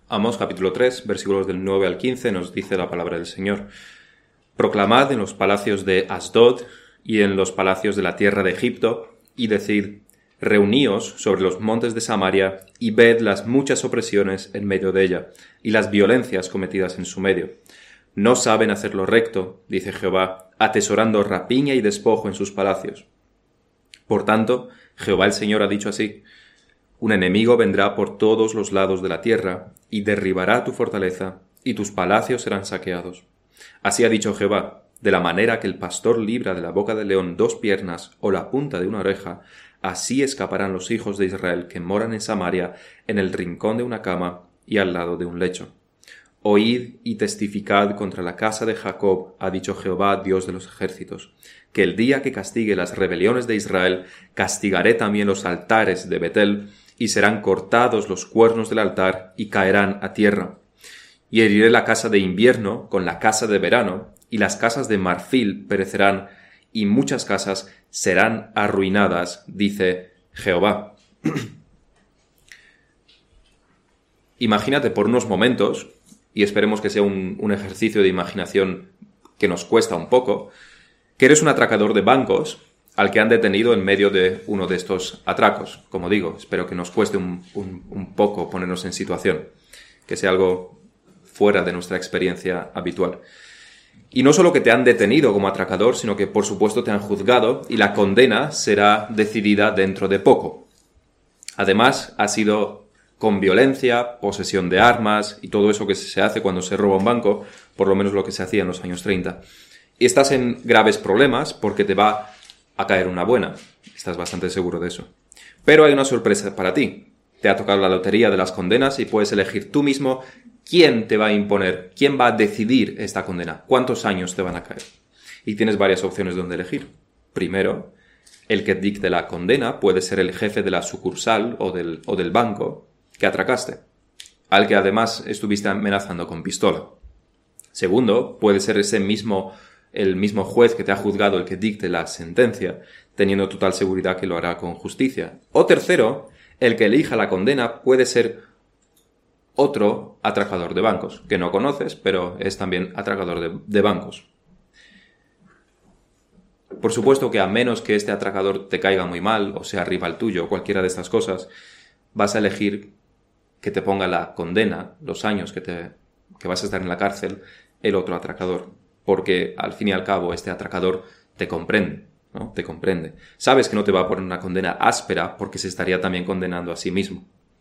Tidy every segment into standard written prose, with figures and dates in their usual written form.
Amós capítulo 3, versículos del 9 al 15, nos dice la palabra del Señor. Proclamad en los palacios de Asdod y en los palacios de la tierra de Egipto, y decid, reuníos sobre los montes de Samaria, y ved las muchas opresiones en medio de ella, y las violencias cometidas en su medio. No saben hacer lo recto, dice Jehová, atesorando rapiña y despojo en sus palacios. Por tanto, Jehová el Señor ha dicho así: un enemigo vendrá por todos los lados de la tierra, y derribará tu fortaleza, y tus palacios serán saqueados. Así ha dicho Jehová: de la manera que el pastor libra de la boca del león 2 piernas o la punta de una oreja, así escaparán los hijos de Israel que moran en Samaria, en el rincón de una cama y al lado de un lecho. Oíd y testificad contra la casa de Jacob, ha dicho Jehová, Dios de los ejércitos, que el día que castigue las rebeliones de Israel, castigaré también los altares de Betel, y serán cortados los cuernos del altar y caerán a tierra. Y heriré la casa de invierno con la casa de verano, y las casas de marfil perecerán, y muchas casas serán arruinadas, dice Jehová. Imagínate por unos momentos, y esperemos que sea un ejercicio de imaginación que nos cuesta un poco, que eres un atracador de bancos al que han detenido en medio de uno de estos atracos. Como digo, espero que nos cueste un poco ponernos en situación, que sea algo fuera de nuestra experiencia habitual. Y no solo que te han detenido como atracador, sino que por supuesto te han juzgado y la condena será decidida dentro de poco. Además, ha sido con violencia, posesión de armas y todo eso que se hace cuando se roba un banco, por lo menos lo que se hacía en los años 30. Y estás en graves problemas porque te va a caer una buena. Estás bastante seguro de eso. Pero hay una sorpresa para ti. Te ha tocado la lotería de las condenas y puedes elegir tú mismo quién te va a imponer, quién va a decidir esta condena, cuántos años te van a caer. Y tienes varias opciones donde elegir. Primero, el que dicte la condena puede ser el jefe de la sucursal o del banco que atracaste, al que además estuviste amenazando con pistola. Segundo, puede ser el mismo juez que te ha juzgado el que dicte la sentencia, teniendo total seguridad que lo hará con justicia. O tercero, el que elija la condena puede ser otro atracador de bancos, que no conoces, pero es también atracador de bancos. Por supuesto que a menos que este atracador te caiga muy mal, o sea rival tuyo, o cualquiera de estas cosas, vas a elegir que te ponga la condena, los años que vas a estar en la cárcel, el otro atracador. Porque al fin y al cabo este atracador te comprende, ¿no? Te comprende. Sabes que no te va a poner una condena áspera porque se estaría también condenando a sí mismo.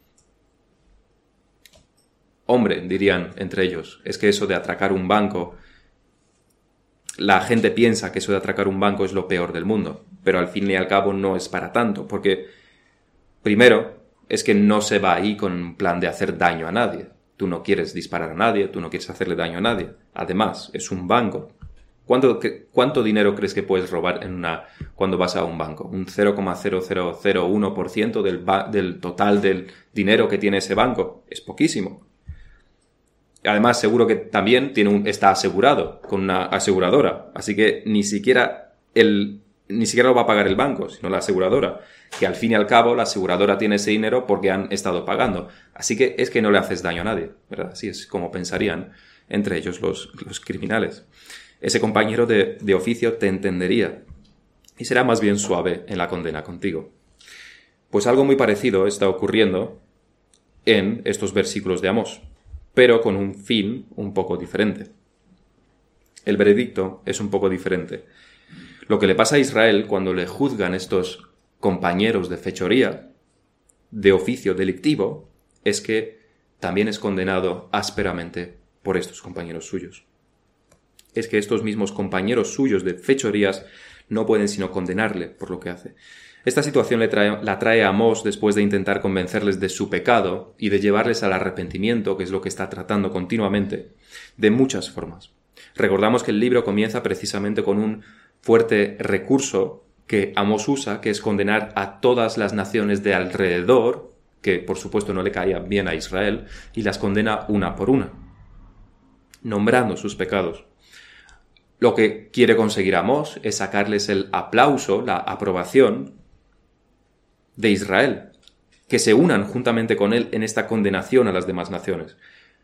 Hombre, dirían entre ellos, es que eso de atracar un banco, la gente piensa que eso de atracar un banco es lo peor del mundo, pero al fin y al cabo no es para tanto, porque primero es que no se va ahí con un plan de hacer daño a nadie. Tú no quieres disparar a nadie, tú no quieres hacerle daño a nadie. Además, es un banco. ¿Cuánto dinero crees que puedes robar cuando vas a un banco? ¿Un 0,0001% del total del dinero que tiene ese banco? Es poquísimo. Además, seguro que también está asegurado con una aseguradora. Así que ni siquiera lo va a pagar el banco, sino la aseguradora. Que al fin y al cabo la aseguradora tiene ese dinero porque han estado pagando. Así que es que no le haces daño a nadie, ¿verdad? Así es como pensarían entre ellos los criminales. Ese compañero de oficio te entendería y será más bien suave en la condena contigo. Pues algo muy parecido está ocurriendo en estos versículos de Amós, pero con un fin un poco diferente. El veredicto es un poco diferente. Lo que le pasa a Israel cuando le juzgan estos compañeros de fechoría, de oficio delictivo, es que también es condenado ásperamente por estos compañeros suyos. Es que estos mismos compañeros suyos de fechorías no pueden sino condenarle por lo que hace. Esta situación la trae a Amós después de intentar convencerles de su pecado y de llevarles al arrepentimiento, que es lo que está tratando continuamente, de muchas formas. Recordamos que el libro comienza precisamente con un fuerte recurso que Amós usa, que es condenar a todas las naciones de alrededor, que por supuesto no le caían bien a Israel, y las condena una por una, nombrando sus pecados. Lo que quiere conseguir Amós es sacarles el aplauso, la aprobación de Israel, que se unan juntamente con él en esta condenación a las demás naciones.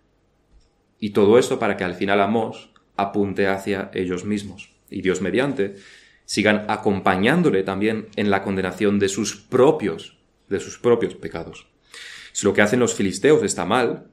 Y todo esto para que al final Amós apunte hacia ellos mismos. Y Dios mediante sigan acompañándole también en la condenación de sus propios pecados. Si lo que hacen los filisteos está mal,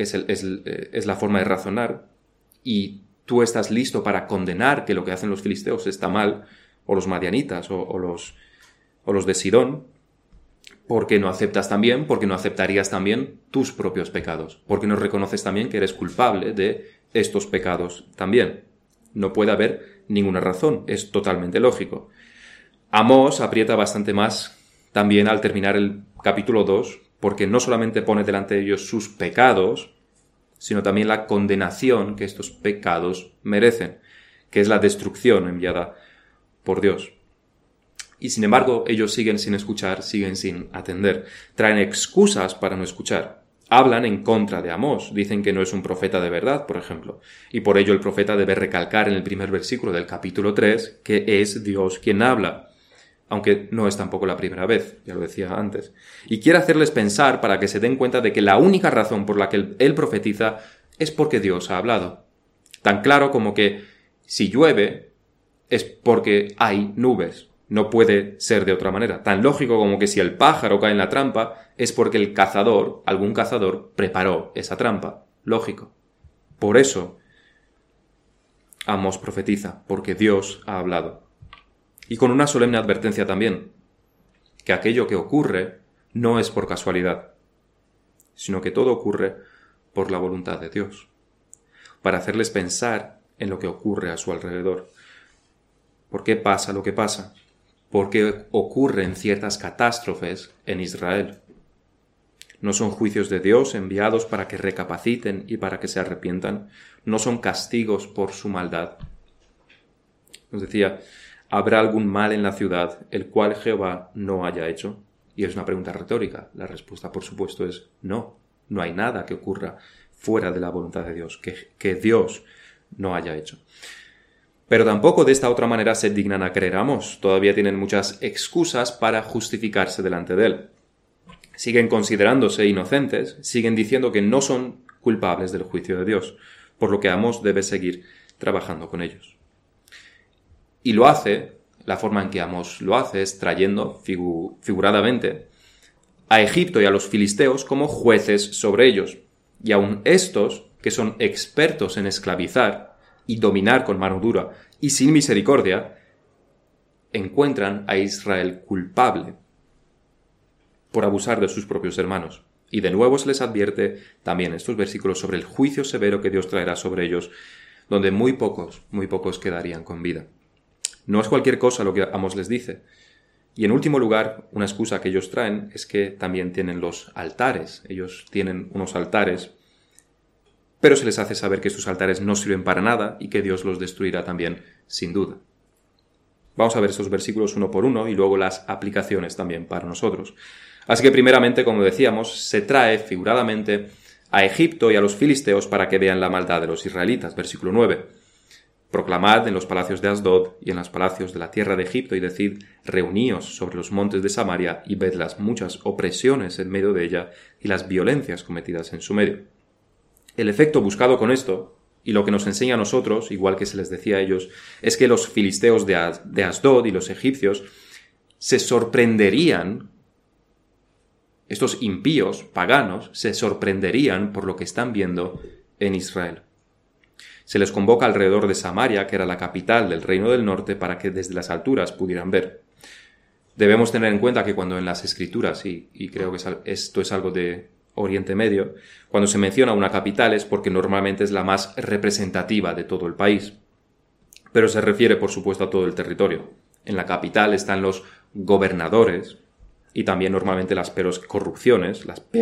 es la forma de razonar, y tú estás listo para condenar que lo que hacen los filisteos está mal, o los madianitas, o los de Sidón, porque no aceptas también, porque no aceptarías también tus propios pecados, porque no reconoces también que eres culpable de estos pecados también. No puede haber ninguna razón, es totalmente lógico. Amós aprieta bastante más también al terminar el capítulo 2, porque no solamente pone delante de ellos sus pecados, sino también la condenación que estos pecados merecen, que es la destrucción enviada por Dios. Y sin embargo, ellos siguen sin escuchar, siguen sin atender. Traen excusas para no escuchar. Hablan en contra de Amós. Dicen que no es un profeta de verdad, por ejemplo. Y por ello el profeta debe recalcar en el primer versículo del capítulo 3 que es Dios quien habla. Aunque no es tampoco la primera vez, ya lo decía antes. Y quiere hacerles pensar para que se den cuenta de que la única razón por la que él profetiza es porque Dios ha hablado. Tan claro como que si llueve es porque hay nubes. No puede ser de otra manera. Tan lógico como que si el pájaro cae en la trampa es porque el cazador, algún cazador, preparó esa trampa. Lógico. Por eso Amós profetiza, porque Dios ha hablado. Y con una solemne advertencia también, que aquello que ocurre no es por casualidad, sino que todo ocurre por la voluntad de Dios, para hacerles pensar en lo que ocurre a su alrededor. ¿Por qué pasa lo que pasa? ¿Por qué ocurren ciertas catástrofes en Israel? No son juicios de Dios enviados para que recapaciten y para que se arrepientan. No son castigos por su maldad. Nos decía, ¿habrá algún mal en la ciudad el cual Jehová no haya hecho? Y es una pregunta retórica. La respuesta, por supuesto, es no. No hay nada que ocurra fuera de la voluntad de Dios, que Dios no haya hecho. Pero tampoco de esta otra manera se dignan a creer a Amós. Todavía tienen muchas excusas para justificarse delante de él. Siguen considerándose inocentes, siguen diciendo que no son culpables del juicio de Dios, por lo que Amós debe seguir trabajando con ellos. Y lo hace, la forma en que Amós lo hace es trayendo figuradamente a Egipto y a los filisteos como jueces sobre ellos. Y aun estos, que son expertos en esclavizar y dominar con mano dura y sin misericordia, encuentran a Israel culpable por abusar de sus propios hermanos. Y de nuevo se les advierte también estos versículos sobre el juicio severo que Dios traerá sobre ellos, donde muy pocos quedarían con vida. No es cualquier cosa lo que Amós les dice. Y en último lugar, una excusa que ellos traen es que también tienen los altares. Ellos tienen unos altares, pero se les hace saber que estos altares no sirven para nada y que Dios los destruirá también, sin duda. Vamos a ver estos versículos uno por uno y luego las aplicaciones también para nosotros. Así que primeramente, como decíamos, se trae figuradamente a Egipto y a los filisteos para que vean la maldad de los israelitas. Versículo 9. Proclamad en los palacios de Asdod y en los palacios de la tierra de Egipto y decid, reuníos sobre los montes de Samaria y ved las muchas opresiones en medio de ella y las violencias cometidas en su medio. El efecto buscado con esto, y lo que nos enseña a nosotros, igual que se les decía a ellos, es que los filisteos de Asdod y los egipcios se sorprenderían, estos impíos, paganos, se sorprenderían por lo que están viendo en Israel. Se les convoca alrededor de Samaria, que era la capital del reino del norte, para que desde las alturas pudieran ver. Debemos tener en cuenta que cuando en las Escrituras, y creo que esto es algo de Oriente Medio, cuando se menciona una capital es porque normalmente es la más representativa de todo el país. Pero se refiere, por supuesto, a todo el territorio. En la capital están los gobernadores y también normalmente las peores corrupciones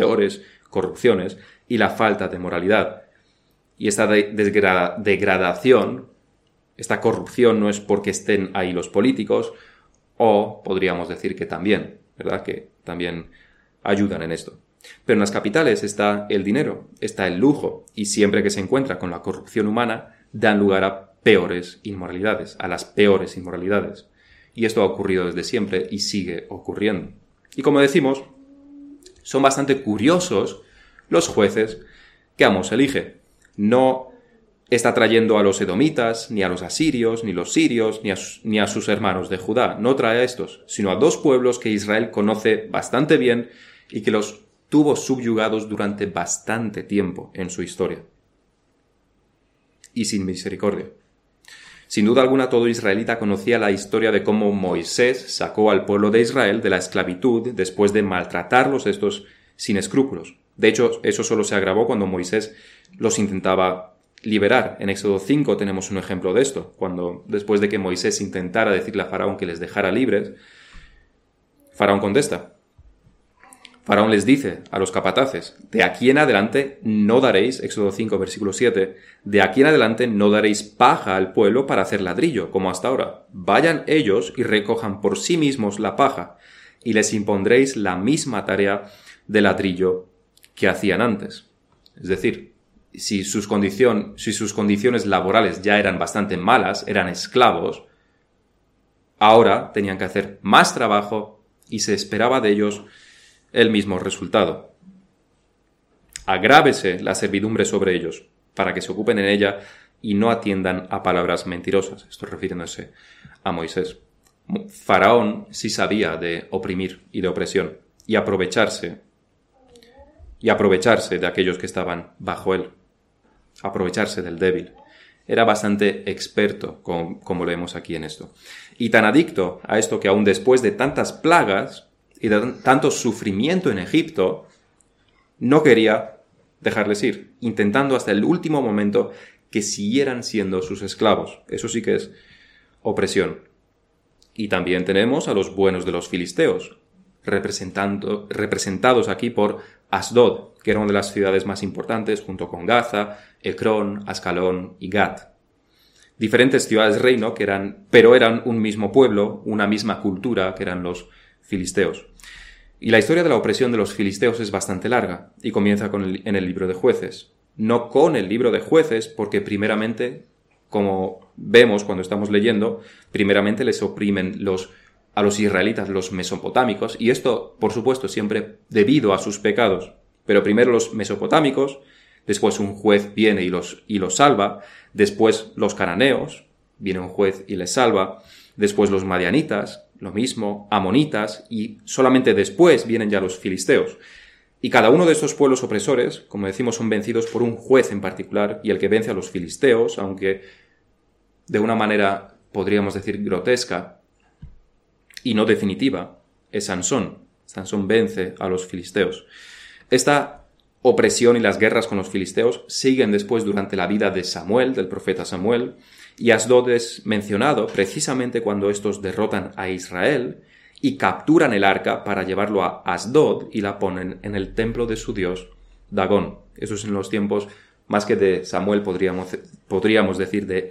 y la falta de moralidad. Y esta degradación, esta corrupción no es porque estén ahí los políticos, o podríamos decir que también, ¿verdad? Que también ayudan en esto. Pero en las capitales está el dinero, está el lujo, y siempre que se encuentra con la corrupción humana, dan lugar a peores inmoralidades, a las peores inmoralidades. Y esto ha ocurrido desde siempre y sigue ocurriendo. Y como decimos, son bastante curiosos los jueces que Amós elige. No está trayendo a los edomitas, ni a los asirios, ni los sirios, ni a sus hermanos de Judá. No trae a estos, sino a dos pueblos que Israel conoce bastante bien y que los tuvo subyugados durante bastante tiempo en su historia. Y sin misericordia. Sin duda alguna, todo israelita conocía la historia de cómo Moisés sacó al pueblo de Israel de la esclavitud después de maltratarlos estos sin escrúpulos. De hecho, eso solo se agravó cuando Moisés los intentaba liberar. En Éxodo 5 tenemos un ejemplo de esto, cuando después de que Moisés intentara decirle a Faraón que les dejara libres, Faraón contesta. Faraón les dice a los capataces, de aquí en adelante no daréis, Éxodo 5, versículo 7, de aquí en adelante no daréis paja al pueblo para hacer ladrillo, como hasta ahora. Vayan ellos y recojan por sí mismos la paja, y les impondréis la misma tarea de ladrillo que hacían antes. Es decir, si sus condiciones laborales ya eran bastante malas, eran esclavos, ahora tenían que hacer más trabajo y se esperaba de ellos el mismo resultado. Agrávese la servidumbre sobre ellos, para que se ocupen en ella y no atiendan a palabras mentirosas. Esto refiriéndose a Moisés. Faraón sí sabía de oprimir y de opresión, y aprovecharse de aquellos que estaban bajo él, aprovecharse del débil. Era bastante experto, como leemos aquí en esto. Y tan adicto a esto que aún después de tantas plagas y de tanto sufrimiento en Egipto, no quería dejarles ir, intentando hasta el último momento que siguieran siendo sus esclavos. Eso sí que es opresión. Y también tenemos a los buenos de los filisteos, representados aquí por Asdod, que era una de las ciudades más importantes, junto con Gaza, Ecrón, Ascalón y Gat. Diferentes ciudades reino pero eran un mismo pueblo, una misma cultura, que eran los filisteos. Y la historia de la opresión de los filisteos es bastante larga y comienza en el libro de Jueces. No con el libro de Jueces, porque primeramente, como vemos cuando estamos leyendo, primeramente les oprimen a los israelitas, los mesopotámicos, y esto, por supuesto, siempre debido a sus pecados. Pero primero los mesopotámicos, después un juez viene y los salva, después los cananeos, viene un juez y les salva, después los madianitas, lo mismo, amonitas, y solamente después vienen ya los filisteos. Y cada uno de estos pueblos opresores, como decimos, son vencidos por un juez en particular, y el que vence a los filisteos, aunque de una manera podríamos decir grotesca y no definitiva, es Sansón. Sansón vence a los filisteos. Esta opresión y las guerras con los filisteos siguen después durante la vida de Samuel, del profeta Samuel, y Asdod es mencionado precisamente cuando estos derrotan a Israel y capturan el arca para llevarlo a Asdod y la ponen en el templo de su dios Dagón. Eso es en los tiempos más que de Samuel, podríamos decir de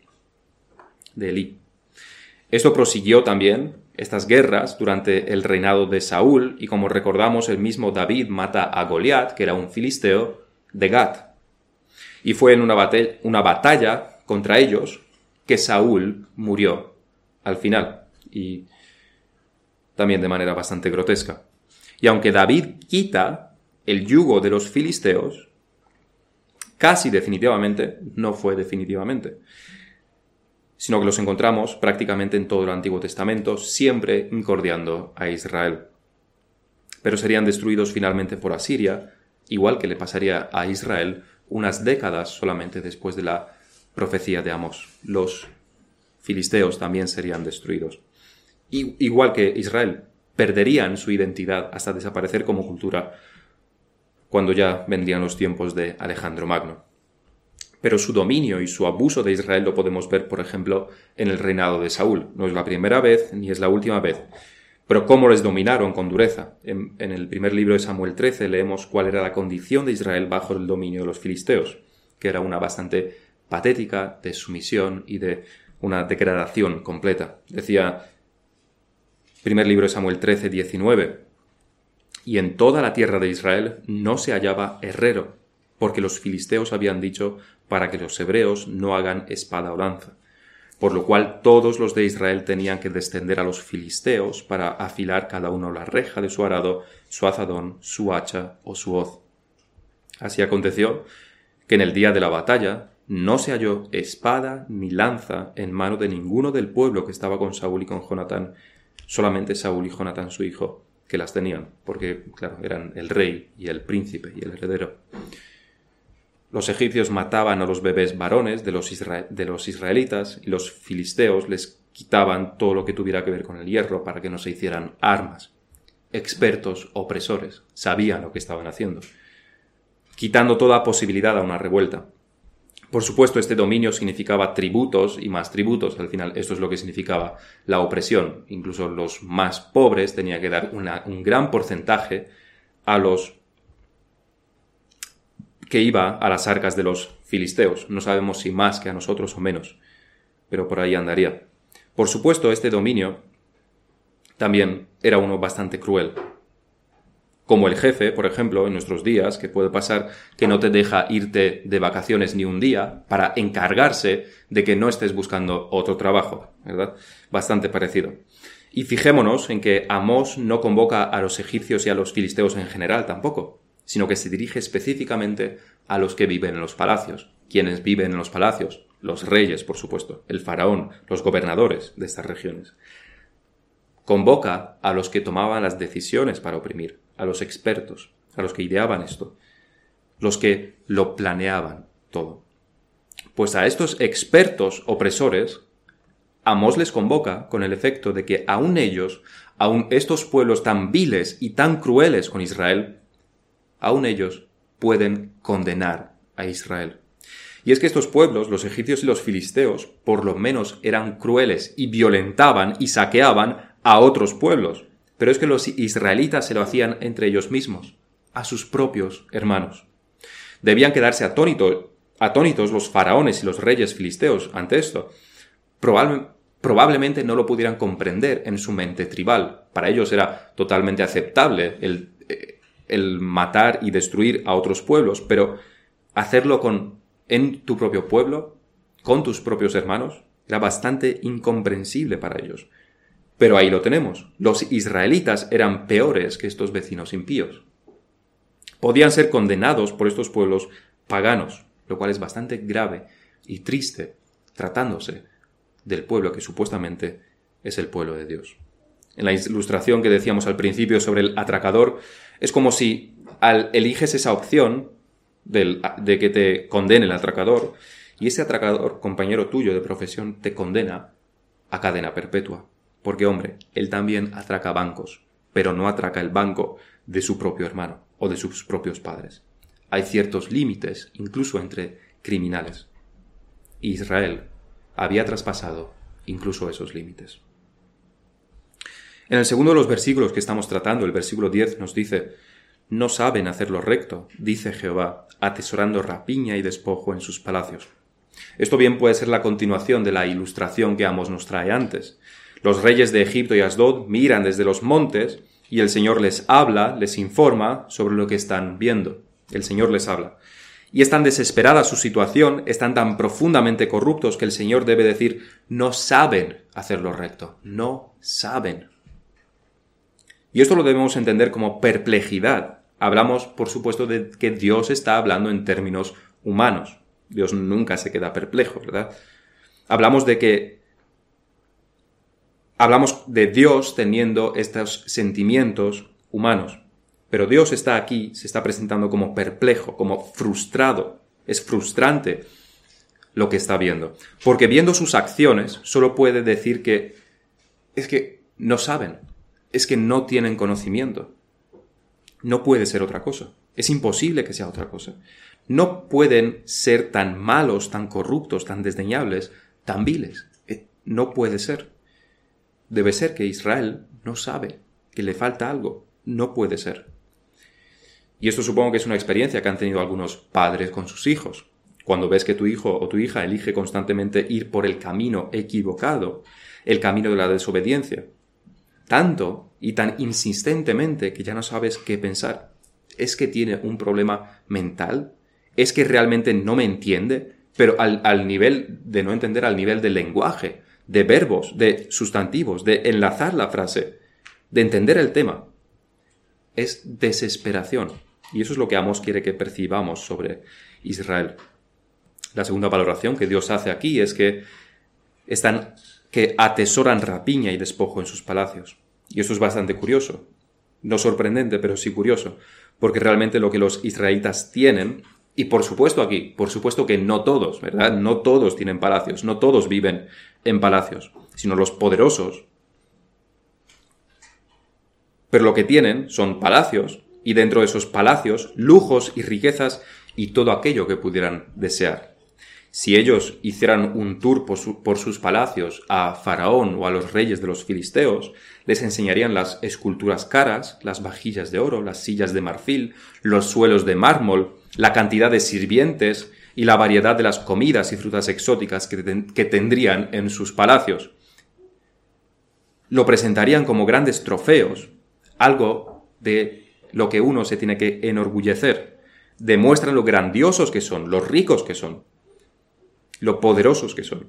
Elí. Esto prosiguió también, estas guerras, durante el reinado de Saúl, y como recordamos, el mismo David mata a Goliat, que era un filisteo, de Gat. Y fue en una batalla contra ellos que Saúl murió al final, y también de manera bastante grotesca. Y aunque David quita el yugo de los filisteos, casi definitivamente, no fue definitivamente, sino que los encontramos prácticamente en todo el Antiguo Testamento, siempre incordiando a Israel. Pero serían destruidos finalmente por Asiria, igual que le pasaría a Israel unas décadas solamente después de la profecía de Amós. Los filisteos también serían destruidos. Igual que Israel, perderían su identidad hasta desaparecer como cultura cuando ya vendrían los tiempos de Alejandro Magno. Pero su dominio y su abuso de Israel lo podemos ver, por ejemplo, en el reinado de Saúl. No es la primera vez ni es la última vez. Pero cómo les dominaron con dureza. En el primer libro de Samuel 13 leemos cuál era la condición de Israel bajo el dominio de los filisteos, que era una bastante patética de sumisión y de una degradación completa. Decía, primer libro de Samuel 13, 19, y en toda la tierra de Israel no se hallaba herrero, porque los filisteos habían dicho para que los hebreos no hagan espada o lanza. por lo cual todos los de Israel tenían que descender a los filisteos para afilar cada uno la reja de su arado, su azadón, su hacha o su hoz. Así aconteció que en el día de la batalla no se halló espada ni lanza en mano de ninguno del pueblo que estaba con Saúl y con Jonatán, solamente Saúl y Jonatán su hijo, que las tenían, porque, claro, eran el rey y el príncipe y el heredero. Los egipcios mataban a los bebés varones de los israelitas y los filisteos les quitaban todo lo que tuviera que ver con el hierro para que no se hicieran armas. Expertos opresores sabían lo que estaban haciendo, quitando toda posibilidad a una revuelta. Por supuesto, este dominio significaba tributos y más tributos. Al final, esto es lo que significaba la opresión. Incluso los más pobres tenían que dar un gran porcentaje a los que iba a las arcas de los filisteos. No sabemos si más que a nosotros o menos, pero por ahí andaría. Por supuesto, este dominio también era uno bastante cruel. Como el jefe, por ejemplo, en nuestros días, que puede pasar que no te deja irte de vacaciones ni un día para encargarse de que no estés buscando otro trabajo, ¿verdad? Bastante parecido. Y fijémonos en que Amós no convoca a los egipcios y a los filisteos en general tampoco, sino que se dirige específicamente a los que viven en los palacios. ¿Quiénes viven en los palacios? Los reyes, por supuesto, el faraón, los gobernadores de estas regiones. Convoca a los que tomaban las decisiones para oprimir, a los expertos, a los que ideaban esto, los que lo planeaban todo. Pues a estos expertos opresores, Amós les convoca con el efecto de que aún ellos, aún estos pueblos tan viles y tan crueles con Israel, aún ellos pueden condenar a Israel. Y es que estos pueblos, los egipcios y los filisteos, por lo menos eran crueles y violentaban y saqueaban a otros pueblos. Pero es que los israelitas se lo hacían entre ellos mismos, a sus propios hermanos. Debían quedarse atónitos los faraones y los reyes filisteos ante esto. Probablemente no lo pudieran comprender en su mente tribal. Para ellos era totalmente aceptable el matar y destruir a otros pueblos, pero hacerlo en tu propio pueblo, con tus propios hermanos, era bastante incomprensible para ellos. Pero ahí lo tenemos. Los israelitas eran peores que estos vecinos impíos. Podían ser condenados por estos pueblos paganos, lo cual es bastante grave y triste, tratándose del pueblo que supuestamente es el pueblo de Dios. En la ilustración que decíamos al principio sobre el atracador, es como si eliges esa opción de que te condene el atracador, y ese atracador, compañero tuyo de profesión, te condena a cadena perpetua. Porque, hombre, él también atraca bancos, pero no atraca el banco de su propio hermano o de sus propios padres. Hay ciertos límites, incluso entre criminales. Israel había traspasado incluso esos límites. En el segundo de los versículos que estamos tratando, el versículo 10 nos dice: «No saben hacer lo recto, dice Jehová, atesorando rapiña y despojo en sus palacios». Esto bien puede ser la continuación de la ilustración que Amós nos trae antes. Los reyes de Egipto y Asdod miran desde los montes y el Señor les habla, les informa sobre lo que están viendo. El Señor les habla. Y es tan desesperada su situación, están tan profundamente corruptos que el Señor debe decir: no saben hacer lo recto, no saben. Y esto lo debemos entender como perplejidad. Hablamos, por supuesto, de que Dios está hablando en términos humanos. Dios nunca se queda perplejo, ¿verdad? Hablamos de Dios teniendo estos sentimientos humanos. Pero Dios está aquí, se está presentando como perplejo, como frustrado. Es frustrante lo que está viendo. Porque viendo sus acciones, solo puede decir que es que no saben, es que no tienen conocimiento. No puede ser otra cosa. Es imposible que sea otra cosa. No pueden ser tan malos, tan corruptos, tan desdeñables, tan viles. No puede ser. Debe ser que Israel no sabe, que le falta algo. No puede ser. Y esto supongo que es una experiencia que han tenido algunos padres con sus hijos. Cuando ves que tu hijo o tu hija elige constantemente ir por el camino equivocado, el camino de la desobediencia, tanto y tan insistentemente que ya no sabes qué pensar. ¿Es que tiene un problema mental? ¿Es que realmente no me entiende? pero al nivel de no entender, al nivel del lenguaje, de verbos, de sustantivos, de enlazar la frase, de entender el tema. Es desesperación. Y eso es lo que Amós quiere que percibamos sobre Israel. La segunda valoración que Dios hace aquí es que atesoran rapiña y despojo en sus palacios. Y esto es bastante curioso. No sorprendente, pero sí curioso. Porque realmente lo que los israelitas tienen, y por supuesto que no todos, ¿verdad? No todos tienen palacios, no todos viven en palacios, sino los poderosos. Pero lo que tienen son palacios, y dentro de esos palacios, lujos y riquezas y todo aquello que pudieran desear. Si ellos hicieran un tour por sus palacios a Faraón o a los reyes de los filisteos, les enseñarían las esculturas caras, las vajillas de oro, las sillas de marfil, los suelos de mármol, la cantidad de sirvientes y la variedad de las comidas y frutas exóticas que tendrían en sus palacios. Lo presentarían como grandes trofeos, algo de lo que uno se tiene que enorgullecer. Demuestran lo grandiosos que son, lo ricos que son, lo poderosos que son.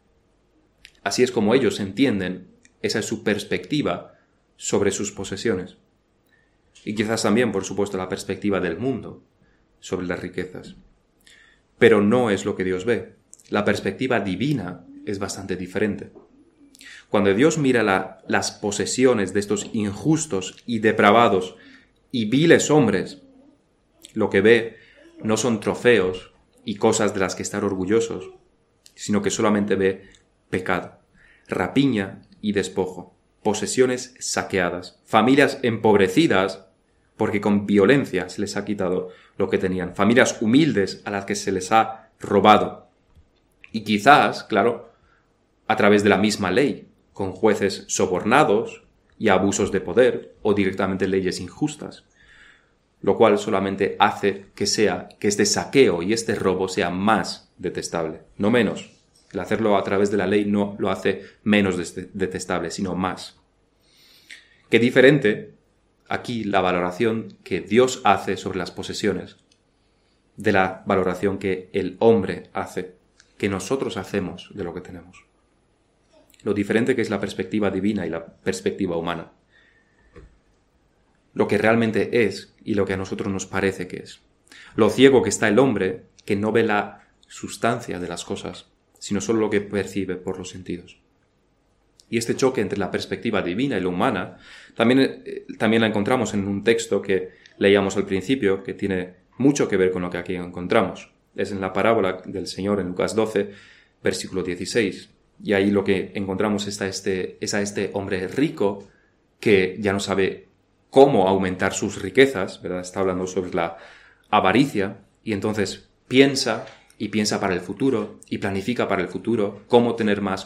Así es como ellos entienden, esa es su perspectiva sobre sus posesiones. Y quizás también, por supuesto, la perspectiva del mundo sobre las riquezas. Pero no es lo que Dios ve. La perspectiva divina es bastante diferente. Cuando Dios mira las posesiones de estos injustos y depravados y viles hombres, lo que ve no son trofeos y cosas de las que estar orgullosos, sino que solamente ve pecado, rapiña y despojo, posesiones saqueadas, familias empobrecidas porque con violencia se les ha quitado lo que tenían, familias humildes a las que se les ha robado. Y quizás, claro, a través de la misma ley, con jueces sobornados y abusos de poder o directamente leyes injustas, lo cual solamente hace que este saqueo y este robo sea más detestable, no menos. El hacerlo a través de la ley no lo hace menos detestable, sino más. Qué diferente aquí la valoración que Dios hace sobre las posesiones de la valoración que el hombre hace, que nosotros hacemos de lo que tenemos. Lo diferente que es la perspectiva divina y la perspectiva humana. Lo que realmente es y lo que a nosotros nos parece que es. Lo ciego que está el hombre, que no ve la sustancia de las cosas, sino solo lo que percibe por los sentidos. Y este choque entre la perspectiva divina y la humana también la encontramos en un texto que leíamos al principio, que tiene mucho que ver con lo que aquí encontramos. Es en la parábola del Señor en Lucas 12, versículo 16. Y ahí lo que encontramos es a este hombre rico que ya no sabe cómo aumentar sus riquezas, ¿verdad? Está hablando sobre la avaricia y entonces piensa para el futuro y planifica para el futuro cómo tener más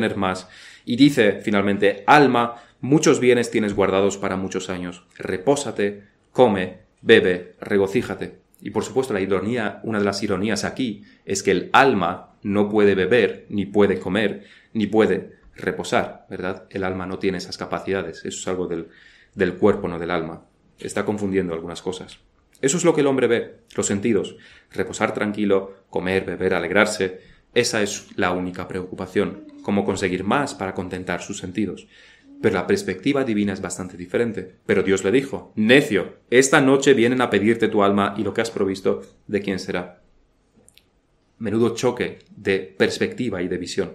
y dice finalmente: alma, muchos bienes tienes guardados para muchos años, repósate, come, bebe, regocíjate. Y por supuesto una de las ironías aquí es que el alma no puede beber, ni puede comer, ni puede reposar, ¿verdad? El alma no tiene esas capacidades, eso es algo del cuerpo, no del alma. Está confundiendo algunas cosas. Eso es lo que el hombre ve, los sentidos. Reposar tranquilo, comer, beber, alegrarse. Esa es la única preocupación, cómo conseguir más para contentar sus sentidos. Pero la perspectiva divina es bastante diferente. Pero Dios le dijo: necio, esta noche vienen a pedirte tu alma y lo que has provisto, ¿de quién será? Menudo choque de perspectiva y de visión.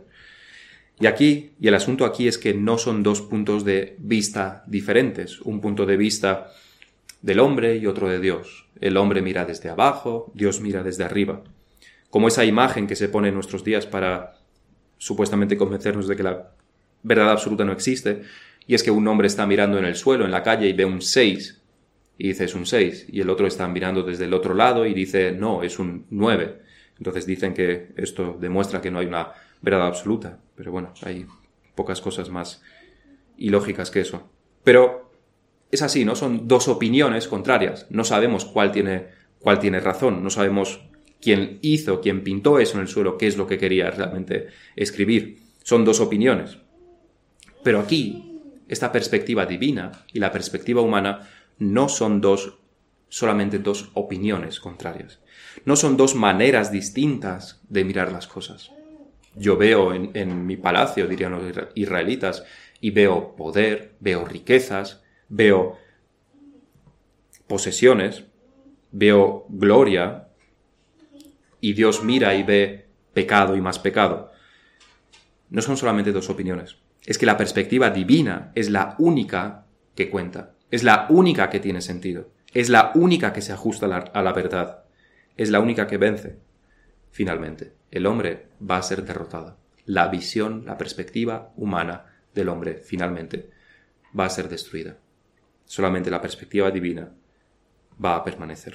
Y el asunto aquí es que no son dos puntos de vista diferentes. Un punto de vista del hombre y otro de Dios. El hombre mira desde abajo, Dios mira desde arriba. Como esa imagen que se pone en nuestros días para supuestamente convencernos de que la verdad absoluta no existe, y es que un hombre está mirando en el suelo, en la calle, y ve un 6, y dice es un 6, y el otro está mirando desde el otro lado y dice no, es un 9. Entonces dicen que esto demuestra que no hay una verdad absoluta, pero bueno, hay pocas cosas más ilógicas que eso. Pero es así, ¿no? Son dos opiniones contrarias, no sabemos cuál tiene razón, no sabemos quién pintó eso en el suelo, qué es lo que quería realmente escribir. Son dos opiniones. Pero aquí, esta perspectiva divina y la perspectiva humana no son dos solamente dos opiniones contrarias. No son dos maneras distintas de mirar las cosas. Yo veo en mi palacio, dirían los israelitas, y veo poder, veo riquezas, veo posesiones, veo gloria, y Dios mira y ve pecado y más pecado. No son solamente dos opiniones. Es que la perspectiva divina es la única que cuenta. Es la única que tiene sentido. Es la única que se ajusta a la verdad. Es la única que vence. Finalmente, el hombre va a ser derrotado. La visión, la perspectiva humana del hombre, finalmente, va a ser destruida. Solamente la perspectiva divina va a permanecer.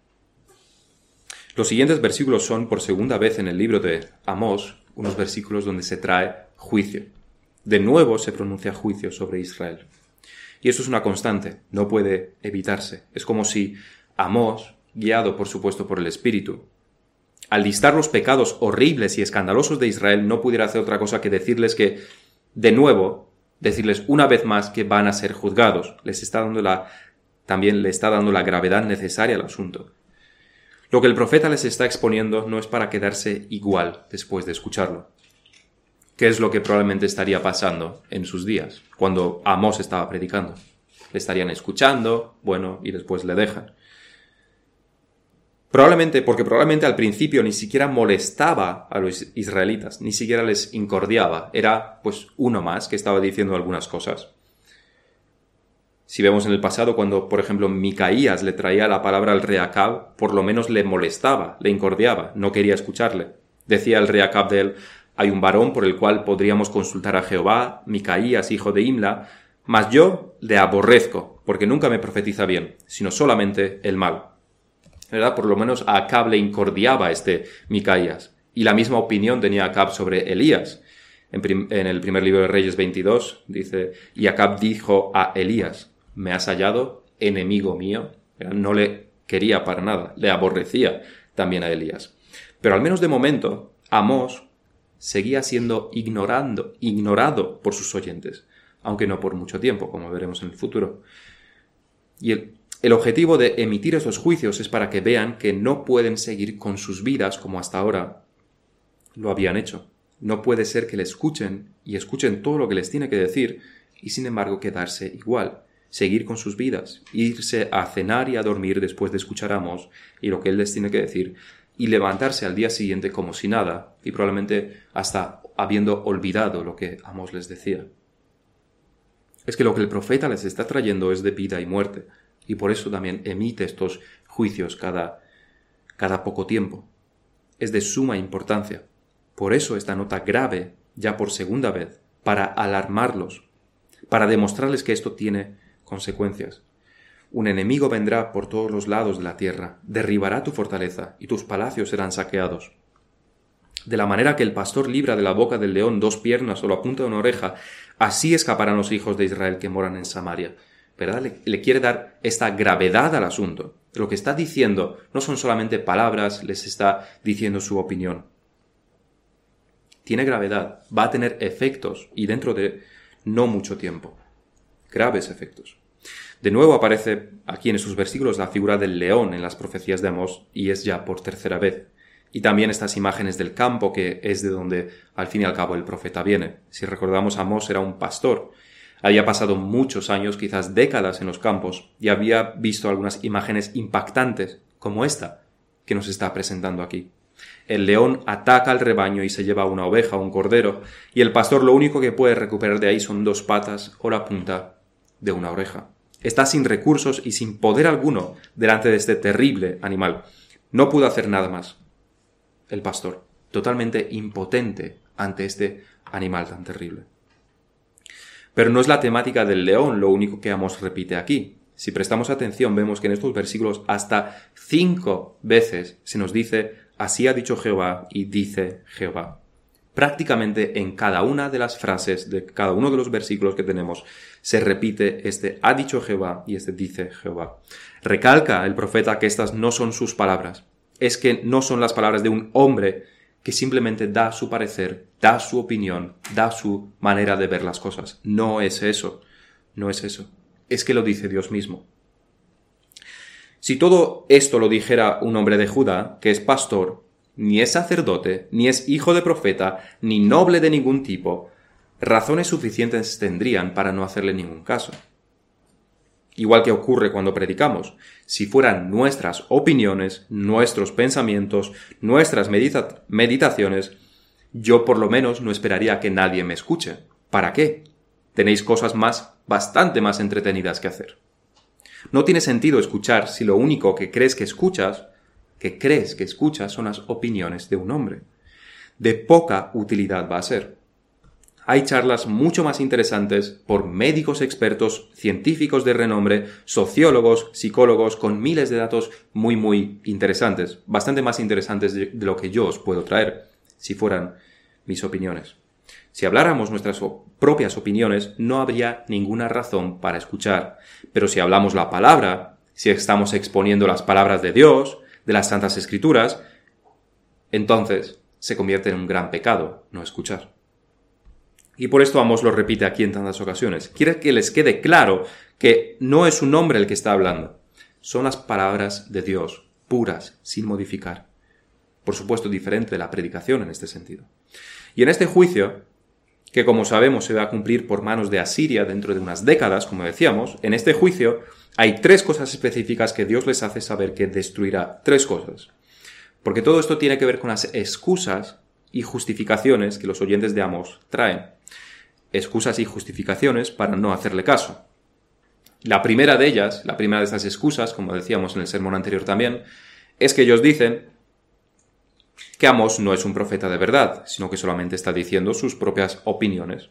Los siguientes versículos son, por segunda vez en el libro de Amós, unos versículos donde se trae juicio. De nuevo se pronuncia juicio sobre Israel. Y eso es una constante, no puede evitarse. Es como si Amós, guiado por supuesto por el Espíritu, al listar los pecados horribles y escandalosos de Israel, no pudiera hacer otra cosa que decirles que, de nuevo, decirles una vez más que van a ser juzgados. También le está dando la gravedad necesaria al asunto. Lo que el profeta les está exponiendo no es para quedarse igual después de escucharlo. ¿Qué es lo que probablemente estaría pasando en sus días, cuando Amós estaba predicando? Le estarían escuchando, y después le dejan. Probablemente al principio ni siquiera molestaba a los israelitas, ni siquiera les incordiaba. Era, uno más que estaba diciendo algunas cosas. Si vemos en el pasado, cuando, por ejemplo, Micaías le traía la palabra al rey Acab, por lo menos le molestaba, le incordiaba, no quería escucharle. Decía el rey Acab de él: hay un varón por el cual podríamos consultar a Jehová, Micaías, hijo de Imla, mas yo le aborrezco, porque nunca me profetiza bien, sino solamente el mal. ¿Verdad? Por lo menos a Acab le incordiaba Micaías. Y la misma opinión tenía Acab sobre Elías. En el primer libro de Reyes 22 dice: y Acab dijo a Elías: ¿me has hallado, enemigo mío? No le quería para nada, le aborrecía también a Elías. Pero al menos de momento, Amós seguía siendo ignorado por sus oyentes, aunque no por mucho tiempo, como veremos en el futuro. Y el objetivo de emitir esos juicios es para que vean que no pueden seguir con sus vidas como hasta ahora lo habían hecho. No puede ser que le escuchen y escuchen todo lo que les tiene que decir y sin embargo quedarse igual, seguir con sus vidas, irse a cenar y a dormir después de escuchar a Amós y lo que él les tiene que decir, y levantarse al día siguiente como si nada, y probablemente hasta habiendo olvidado lo que Amós les decía. Es que lo que el profeta les está trayendo es de vida y muerte, y por eso también emite estos juicios cada poco tiempo. Es de suma importancia. Por eso esta nota grave, ya por segunda vez, para alarmarlos, para demostrarles que esto tiene consecuencias. Un enemigo vendrá por todos los lados de la tierra, derribará tu fortaleza y tus palacios serán saqueados. De la manera que el pastor libra de la boca del león 2 piernas o la punta de una oreja, así escaparán los hijos de Israel que moran en Samaria. ¿Verdad? Le quiere dar esta gravedad al asunto. Lo que está diciendo no son solamente palabras, les está diciendo su opinión. Tiene gravedad, va a tener efectos y dentro de no mucho tiempo. Graves efectos. De nuevo aparece aquí en esos versículos la figura del león en las profecías de Amós y es ya por tercera vez. Y también estas imágenes del campo que es de donde al fin y al cabo el profeta viene. Si recordamos, Amós era un pastor. Había pasado muchos años, quizás décadas en los campos y había visto algunas imágenes impactantes como esta que nos está presentando aquí. El león ataca al rebaño y se lleva una oveja o un cordero y el pastor lo único que puede recuperar de ahí son 2 patas o la punta de una oreja. Está sin recursos y sin poder alguno delante de este terrible animal. No pudo hacer nada más. El pastor, totalmente impotente ante este animal tan terrible. Pero no es la temática del león lo único que Amós repite aquí. Si prestamos atención, vemos que en estos versículos hasta 5 veces se nos dice: así ha dicho Jehová y dice Jehová. Prácticamente en cada una de las frases de cada uno de los versículos que tenemos se repite ha dicho Jehová y dice Jehová. Recalca el profeta que estas no son sus palabras. Es que no son las palabras de un hombre que simplemente da su parecer, da su opinión, da su manera de ver las cosas. No es eso. No es eso. Es que lo dice Dios mismo. Si todo esto lo dijera un hombre de Judá, que es pastor, ni es sacerdote, ni es hijo de profeta, ni noble de ningún tipo, razones suficientes tendrían para no hacerle ningún caso. Igual que ocurre cuando predicamos, si fueran nuestras opiniones, nuestros pensamientos, nuestras meditaciones, yo por lo menos no esperaría que nadie me escuche. ¿Para qué? Tenéis cosas bastante más entretenidas que hacer. No tiene sentido escuchar si lo único que crees que escuchas son las opiniones de un hombre. De poca utilidad va a ser. Hay charlas mucho más interesantes por médicos expertos, científicos de renombre, sociólogos, psicólogos, con miles de datos muy interesantes, bastante más interesantes de lo que yo os puedo traer, si fueran mis opiniones. Si habláramos nuestras propias opiniones, no habría ninguna razón para escuchar. Pero si hablamos la palabra, si estamos exponiendo las palabras de Dios, de las Santas Escrituras, entonces se convierte en un gran pecado no escuchar. Y por esto Amós lo repite aquí en tantas ocasiones. Quiere que les quede claro que no es un hombre el que está hablando. Son las palabras de Dios, puras, sin modificar. Por supuesto, diferente de la predicación en este sentido. Y en este juicio, que como sabemos se va a cumplir por manos de Asiria dentro de unas décadas, como decíamos, en este juicio hay 3 cosas específicas que Dios les hace saber que destruirá. 3 cosas. Porque todo esto tiene que ver con las excusas y justificaciones que los oyentes de Amós traen. Excusas y justificaciones para no hacerle caso. La primera de estas excusas, como decíamos en el sermón anterior también, es que ellos dicen que Amós no es un profeta de verdad, sino que solamente está diciendo sus propias opiniones.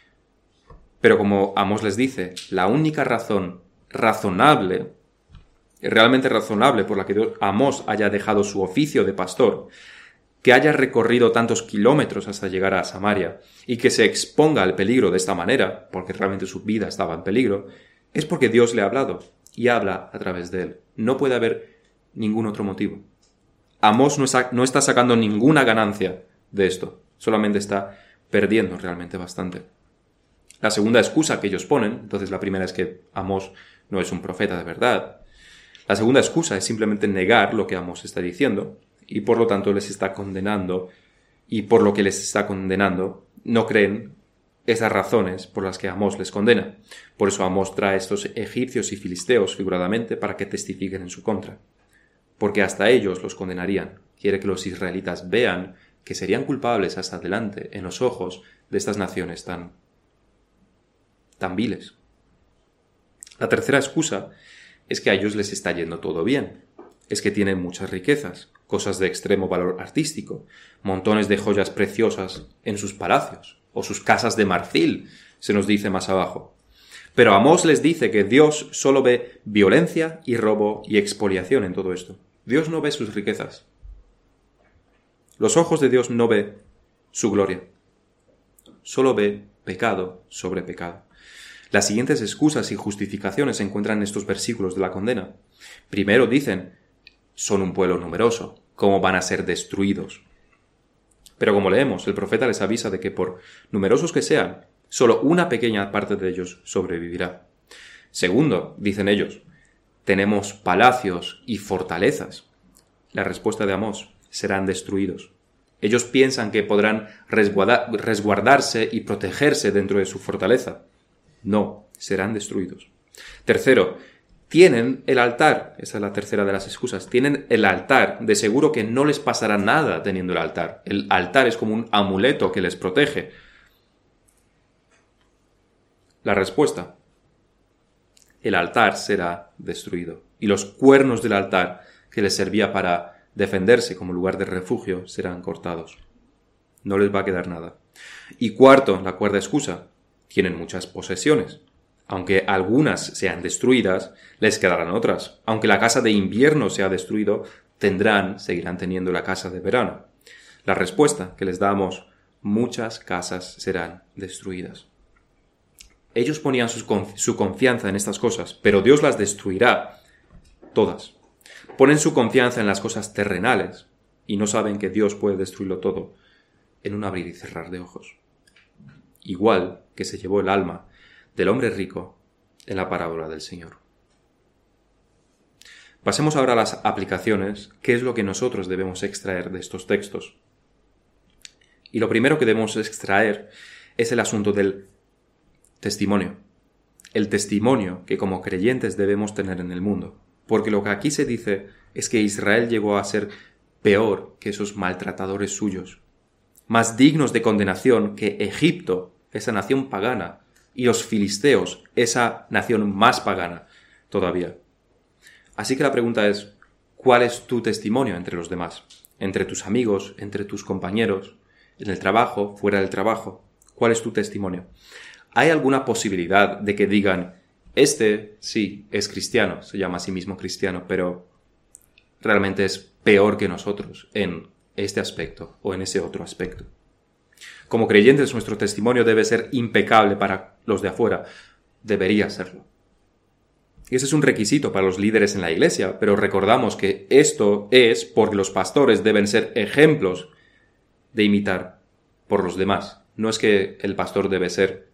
Pero como Amós les dice, la única razón razonable, realmente razonable por la que Amós haya dejado su oficio de pastor, que haya recorrido tantos kilómetros hasta llegar a Samaria y que se exponga al peligro de esta manera, porque realmente su vida estaba en peligro, es porque Dios le ha hablado y habla a través de él. No puede haber ningún otro motivo. Amós no está sacando ninguna ganancia de esto, solamente está perdiendo realmente bastante. La segunda excusa que ellos ponen, entonces la primera es que Amós no es un profeta de verdad. La segunda excusa es simplemente negar lo que Amós está diciendo, y por lo tanto les está condenando, y por lo que les está condenando, no creen esas razones por las que Amós les condena. Por eso Amós trae a estos egipcios y filisteos figuradamente para que testifiquen en su contra. Porque hasta ellos los condenarían. Quiere que los israelitas vean que serían culpables hasta adelante en los ojos de estas naciones tan viles. La tercera excusa es que a ellos les está yendo todo bien. Es que tienen muchas riquezas, cosas de extremo valor artístico, montones de joyas preciosas en sus palacios, o sus casas de marfil, se nos dice más abajo. Pero Amós les dice que Dios solo ve violencia y robo y expoliación en todo esto. Dios no ve sus riquezas. Los ojos de Dios no ve su gloria. Solo ve pecado sobre pecado. Las siguientes excusas y justificaciones se encuentran en estos versículos de la condena. Primero dicen, son un pueblo numeroso, ¿cómo van a ser destruidos? Pero como leemos, el profeta les avisa de que por numerosos que sean, solo una pequeña parte de ellos sobrevivirá. Segundo, dicen ellos, tenemos palacios y fortalezas. La respuesta de Amós, serán destruidos. Ellos piensan que podrán resguardarse y protegerse dentro de su fortaleza. No, serán destruidos. Tercero, tienen el altar. Esa es la tercera de las excusas. Tienen el altar. De seguro que no les pasará nada teniendo el altar. El altar es como un amuleto que les protege. La respuesta. El altar será destruido. Y los cuernos del altar que les servía para defenderse como lugar de refugio serán cortados. No les va a quedar nada. Y cuarto, la cuarta excusa. Tienen muchas posesiones. Aunque algunas sean destruidas, les quedarán otras. Aunque la casa de invierno sea destruido, seguirán teniendo la casa de verano. La respuesta que les damos, muchas casas serán destruidas. Ellos ponían su confianza en estas cosas, pero Dios las destruirá todas. Ponen su confianza en las cosas terrenales y no saben que Dios puede destruirlo todo en un abrir y cerrar de ojos. Igual que se llevó el alma del hombre rico en la parábola del Señor. Pasemos ahora a las aplicaciones. ¿Qué es lo que nosotros debemos extraer de estos textos? Y lo primero que debemos extraer es el asunto del testimonio. El testimonio que como creyentes debemos tener en el mundo. Porque lo que aquí se dice es que Israel llegó a ser peor que esos maltratadores suyos, más dignos de condenación que Egipto, esa nación pagana, y los filisteos, esa nación más pagana todavía. Así que la pregunta es, ¿cuál es tu testimonio entre los demás? Entre tus amigos, entre tus compañeros, en el trabajo, fuera del trabajo. ¿Cuál es tu testimonio? ¿Hay alguna posibilidad de que digan, este sí es cristiano, se llama a sí mismo cristiano, pero realmente es peor que nosotros en este aspecto o en ese otro aspecto? Como creyentes, nuestro testimonio debe ser impecable para los de afuera. Debería serlo. Y ese es un requisito para los líderes en la iglesia, pero recordamos que esto es porque los pastores deben ser ejemplos de imitar por los demás. No es que el pastor debe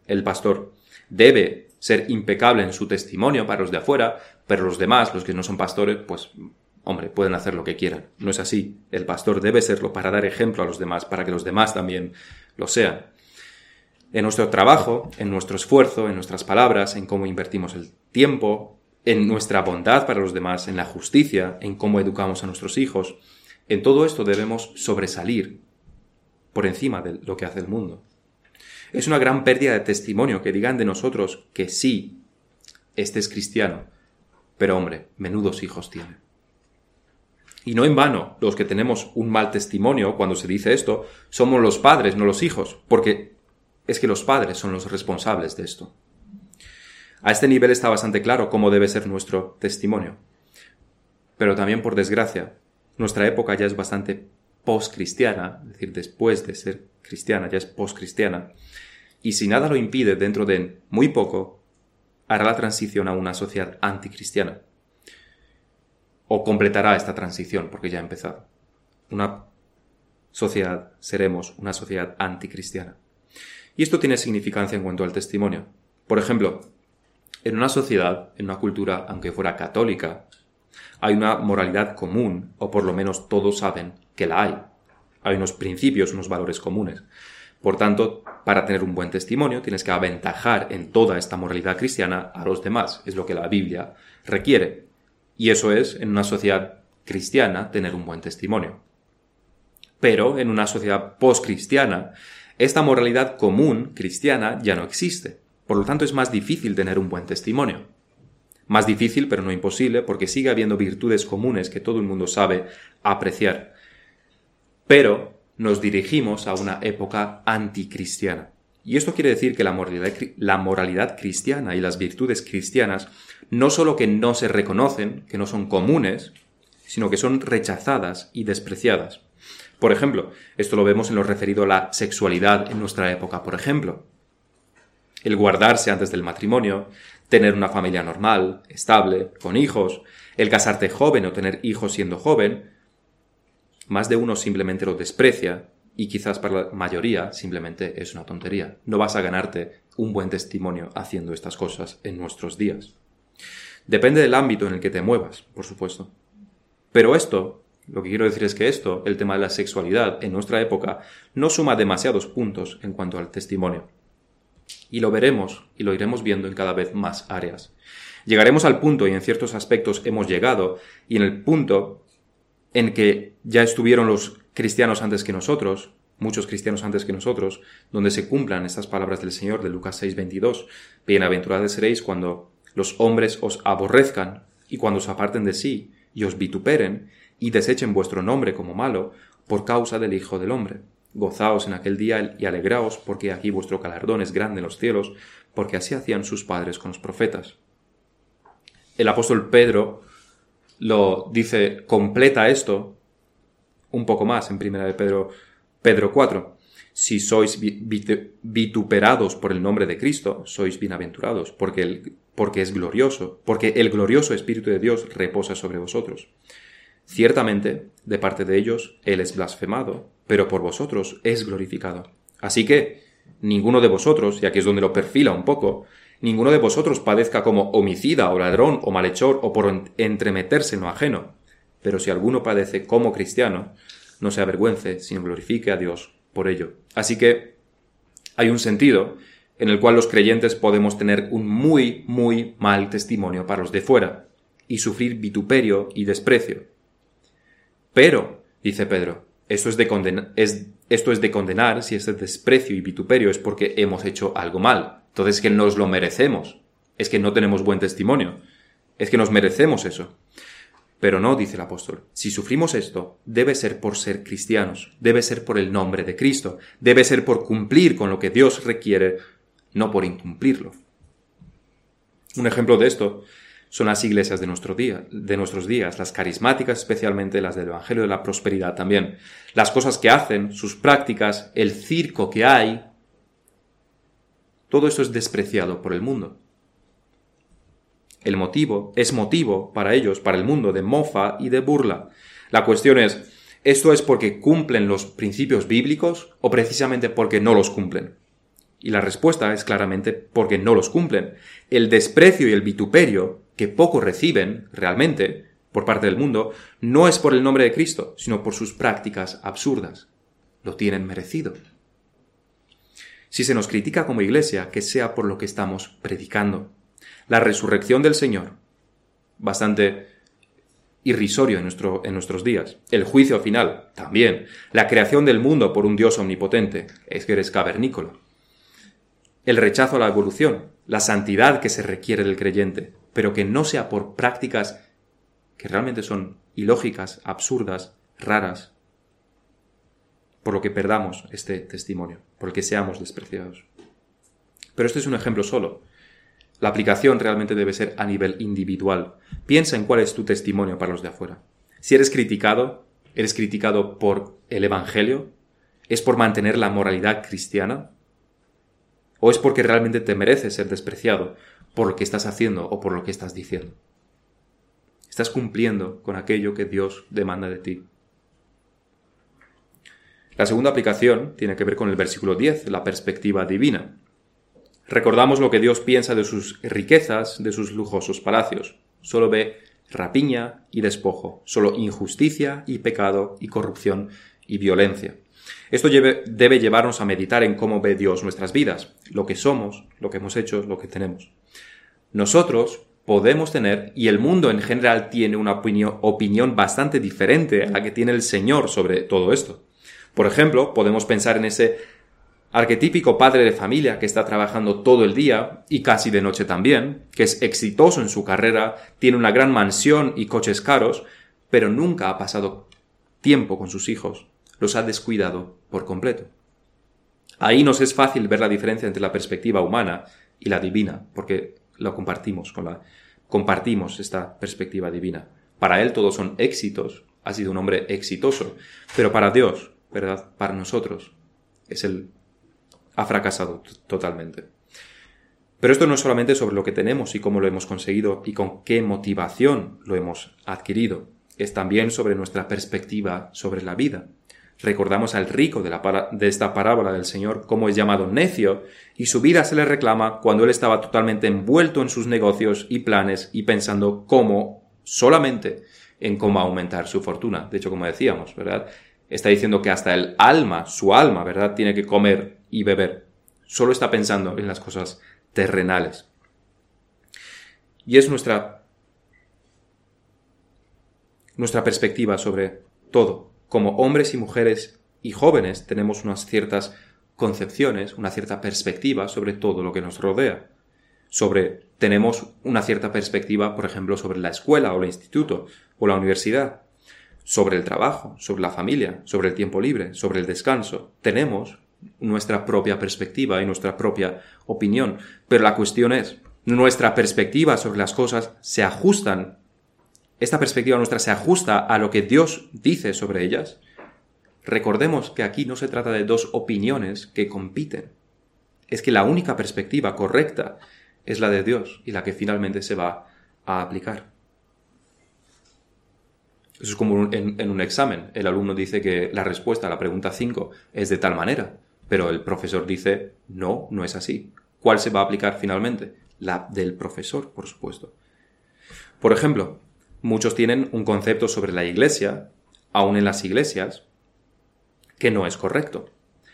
ser impecable en su testimonio para los de afuera, pero los demás, los que no son pastores, pues, hombre, pueden hacer lo que quieran. No es así. El pastor debe serlo para dar ejemplo a los demás, para que los demás también lo sean. En nuestro trabajo, en nuestro esfuerzo, en nuestras palabras, en cómo invertimos el tiempo, en nuestra bondad para los demás, en la justicia, en cómo educamos a nuestros hijos, en todo esto debemos sobresalir por encima de lo que hace el mundo. Es una gran pérdida de testimonio que digan de nosotros que sí, este es cristiano, pero hombre, menudos hijos tiene. Y no en vano, los que tenemos un mal testimonio cuando se dice esto, somos los padres, no los hijos, porque es que los padres son los responsables de esto. A este nivel está bastante claro cómo debe ser nuestro testimonio. Pero también, por desgracia, nuestra época ya es bastante post-cristiana, es decir, después de ser cristiana, ya es post-cristiana, y si nada lo impide, dentro de muy poco, hará la transición a una sociedad anticristiana. O completará esta transición, porque ya ha empezado. Seremos una sociedad anticristiana. Y esto tiene significancia en cuanto al testimonio. Por ejemplo, en una sociedad, en una cultura, aunque fuera católica, hay una moralidad común, o por lo menos todos saben que la hay. Hay unos principios, unos valores comunes. Por tanto, para tener un buen testimonio, tienes que aventajar en toda esta moralidad cristiana a los demás. Es lo que la Biblia requiere. Y eso es, en una sociedad cristiana, tener un buen testimonio. Pero en una sociedad post-cristiana, esta moralidad común cristiana ya no existe. Por lo tanto, es más difícil tener un buen testimonio. Más difícil, pero no imposible, porque sigue habiendo virtudes comunes que todo el mundo sabe apreciar. Pero nos dirigimos a una época anticristiana. Y esto quiere decir que la moralidad cristiana y las virtudes cristianas no solo que no se reconocen, que no son comunes, sino que son rechazadas y despreciadas. Por ejemplo, esto lo vemos en lo referido a la sexualidad en nuestra época, por ejemplo. El guardarse antes del matrimonio, tener una familia normal, estable, con hijos, el casarte joven o tener hijos siendo joven, más de uno simplemente lo desprecia y quizás para la mayoría simplemente es una tontería. No vas a ganarte un buen testimonio haciendo estas cosas en nuestros días. Depende del ámbito en el que te muevas, por supuesto. Pero lo que quiero decir es que el tema de la sexualidad en nuestra época, no suma demasiados puntos en cuanto al testimonio. Y lo veremos y lo iremos viendo en cada vez más áreas. Llegaremos al punto, y en ciertos aspectos hemos llegado, y en el punto en que ya estuvieron los cristianos antes que nosotros, muchos cristianos antes que nosotros, donde se cumplan estas palabras del Señor de Lucas 6:22. Bienaventurados seréis cuando los hombres os aborrezcan y cuando os aparten de sí y os vituperen y desechen vuestro nombre como malo por causa del Hijo del Hombre. Gozaos en aquel día y alegraos, porque aquí vuestro galardón es grande en los cielos, porque así hacían sus padres con los profetas. El apóstol Pedro lo dice, completa esto un poco más en 1 de Pedro 4. Si sois vituperados por el nombre de Cristo, sois bienaventurados, porque es glorioso, porque el glorioso Espíritu de Dios reposa sobre vosotros. Ciertamente, de parte de ellos, Él es blasfemado, pero por vosotros es glorificado. Así que, ninguno de vosotros, y aquí es donde lo perfila un poco, Ninguno de vosotros padezca como homicida o ladrón o malhechor o por entremeterse en lo ajeno. Pero si alguno padece como cristiano, no se avergüence, sino glorifique a Dios por ello. Así que hay un sentido en el cual los creyentes podemos tener un muy, muy mal testimonio para los de fuera y sufrir vituperio y desprecio. Pero, dice Pedro, esto es de condenar si ese desprecio y vituperio es porque hemos hecho algo mal. Entonces es que nos lo merecemos. Es que no tenemos buen testimonio. Es que nos merecemos eso. Pero no, dice el apóstol. Si sufrimos esto, debe ser por ser cristianos. Debe ser por el nombre de Cristo. Debe ser por cumplir con lo que Dios requiere, no por incumplirlo. Un ejemplo de esto son las iglesias de nuestros días, las carismáticas, especialmente las del Evangelio de la Prosperidad también. Las cosas que hacen, sus prácticas, el circo que hay, todo esto es despreciado por el mundo. El motivo es motivo para ellos, para el mundo, de mofa y de burla. La cuestión es, ¿esto es porque cumplen los principios bíblicos o precisamente porque no los cumplen? Y la respuesta es claramente porque no los cumplen. El desprecio y el vituperio que poco reciben realmente por parte del mundo no es por el nombre de Cristo, sino por sus prácticas absurdas. Lo tienen merecido. Si se nos critica como iglesia, que sea por lo que estamos predicando. La resurrección del Señor, bastante irrisorio en nuestros días. El juicio final, también. La creación del mundo por un Dios omnipotente, es que eres cavernícola. El rechazo a la evolución, la santidad que se requiere del creyente, pero que no sea por prácticas que realmente son ilógicas, absurdas, raras, por lo que perdamos este testimonio, por el que seamos despreciados. Pero este es un ejemplo solo. La aplicación realmente debe ser a nivel individual. Piensa en cuál es tu testimonio para los de afuera. Si eres criticado por el Evangelio, ¿es por mantener la moralidad cristiana? ¿O es porque realmente te mereces ser despreciado por lo que estás haciendo o por lo que estás diciendo? Estás cumpliendo con aquello que Dios demanda de ti. La segunda aplicación tiene que ver con el versículo 10, la perspectiva divina. Recordamos lo que Dios piensa de sus riquezas, de sus lujosos palacios. Solo ve rapiña y despojo, solo injusticia y pecado y corrupción y violencia. Esto debe llevarnos a meditar en cómo ve Dios nuestras vidas, lo que somos, lo que hemos hecho, lo que tenemos. Nosotros podemos tener, y el mundo en general tiene una opinión bastante diferente a la que tiene el Señor sobre todo esto. Por ejemplo, podemos pensar en ese arquetípico padre de familia que está trabajando todo el día y casi de noche también, que es exitoso en su carrera, tiene una gran mansión y coches caros, pero nunca ha pasado tiempo con sus hijos. Los ha descuidado por completo. Ahí nos es fácil ver la diferencia entre la perspectiva humana y la divina, porque compartimos esta perspectiva divina. Para él todos son éxitos, ha sido un hombre exitoso, pero para Dios, ¿verdad? Para nosotros, ha fracasado totalmente. Pero esto no es solamente sobre lo que tenemos y cómo lo hemos conseguido y con qué motivación lo hemos adquirido, es también sobre nuestra perspectiva sobre la vida. Recordamos al rico de esta parábola del Señor cómo es llamado necio y su vida se le reclama cuando él estaba totalmente envuelto en sus negocios y planes y pensando solamente en cómo aumentar su fortuna. De hecho, como decíamos, ¿verdad? Está diciendo que hasta su alma, ¿verdad? Tiene que comer y beber. Solo está pensando en las cosas terrenales. Y es nuestra perspectiva sobre todo. Como hombres y mujeres y jóvenes tenemos unas ciertas concepciones, una cierta perspectiva sobre todo lo que nos rodea. Tenemos una cierta perspectiva, por ejemplo, sobre la escuela o el instituto o la universidad, sobre el trabajo, sobre la familia, sobre el tiempo libre, sobre el descanso. Tenemos nuestra propia perspectiva y nuestra propia opinión. Pero la cuestión es, nuestra perspectiva sobre las cosas esta perspectiva nuestra se ajusta a lo que Dios dice sobre ellas. Recordemos que aquí no se trata de dos opiniones que compiten. Es que la única perspectiva correcta es la de Dios y la que finalmente se va a aplicar. Eso es como en un examen. El alumno dice que la respuesta a la pregunta 5 es de tal manera, pero el profesor dice, no es así. ¿Cuál se va a aplicar finalmente? la del profesor, por supuesto. Por ejemplo, muchos tienen un concepto sobre la Iglesia, aún en las iglesias, que no es correcto,